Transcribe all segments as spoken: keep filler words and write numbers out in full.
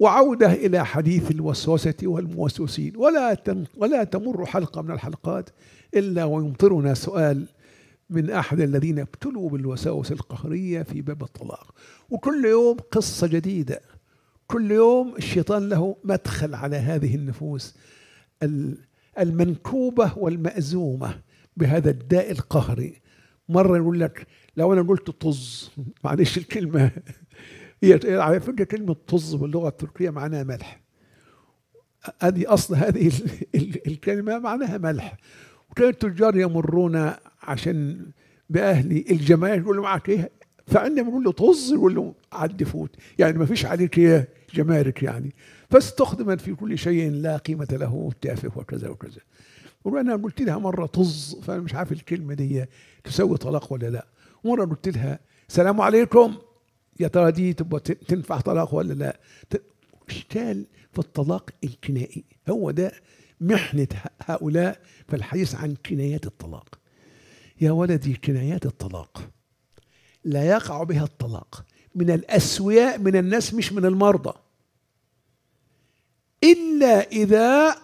وعودة إلى حديث الوسوسة والموسوسين. ولا ولا تمر حلقة من الحلقات إلا ويمطرنا سؤال من أحد الذين ابتلوا بالوساوس القهرية في باب الطلاق، وكل يوم قصة جديدة، كل يوم الشيطان له مدخل على هذه النفوس المنكوبة والمأزومة بهذا الداء القهري. مرة يقول لك لو أنا قلت طز، معلش الكلمة هي على فكرة كلمة طز باللغة التركية معناها ملح، هذه أصل هذه الكلمة معناها ملح. وكان التجار يمرون عشان بأهل الجمال يقولوا معك إيه، فعندما يقول له طز يقول له عد فوت، يعني ما فيش عليك يا جمارك يعني، فاستخدمت في كل شيء لا قيمة له، تافه وكذا وكذا. وأنا قلت لها مرة طز، فأنا مش عارف الكلمة دي تسوي طلاق ولا لا. مرة قلت لها السلام عليكم، يا ترى دي تبقى تنفع طلاق ولا لا؟ اشتال في الطلاق الكنائي، هو ده محنة هؤلاء في الحديث عن كنايات الطلاق. يا ولدي كنايات الطلاق لا يقع بها الطلاق من الأسوياء من الناس مش من المرضى، إلا إذا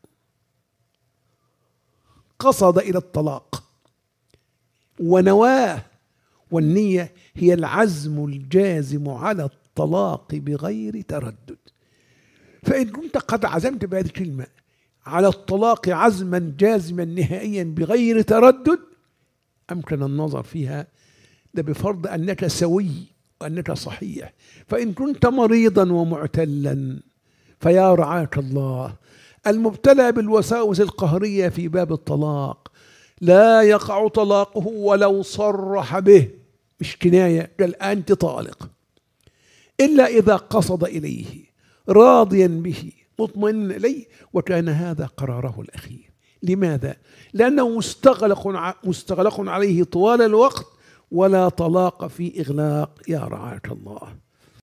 قصد إلى الطلاق ونواه، والنية هي العزم الجازم على الطلاق بغير تردد. فإن كنت قد عزمت بهذه الكلمة على الطلاق عزما جازما نهائيا بغير تردد، أمكن النظر فيها، ده بفرض أنك سوي وأنك صحيح. فإن كنت مريضا ومعتلا فيا رعاك الله، المبتلى بالوساوس القهرية في باب الطلاق لا يقع طلاقه ولو صرح به، مش كناية قال أنت طالق، إلا إذا قصد إليه راضيا به مطمئن إليه، وكان هذا قراره الأخير. لماذا؟ لأنه مستغلق مستغلق عليه طوال الوقت، ولا طلاق في إغلاق. يا رعاك الله.